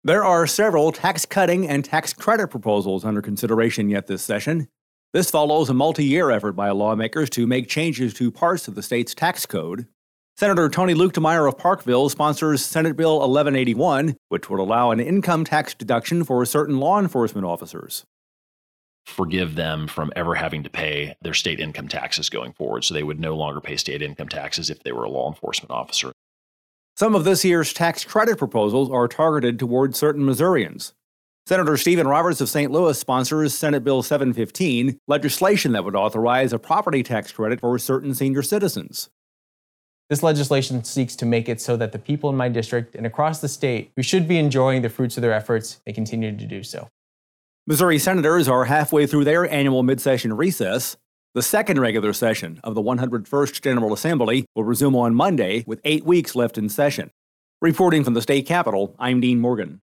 There are several tax cutting and tax credit proposals under consideration yet this session. This follows a multi-year effort by lawmakers to make changes to parts of the state's tax code. Senator Tony Luetkemeyer of Parkville sponsors Senate Bill 1181, which would allow an income tax deduction for certain law enforcement officers. Forgive them from ever having to pay their state income taxes going forward, so they would no longer pay state income taxes if they were a law enforcement officer. Some of this year's tax credit proposals are targeted toward certain Missourians. Senator Stephen Roberts of St. Louis sponsors Senate Bill 715, legislation that would authorize a property tax credit for certain senior citizens. This legislation seeks to make it so that the people in my district and across the state who should be enjoying the fruits of their efforts may continue to do so. Missouri senators are halfway through their annual mid-session recess. The second regular session of the 101st General Assembly will resume on Monday with 8 weeks left in session. Reporting from the state capitol, I'm Dean Morgan.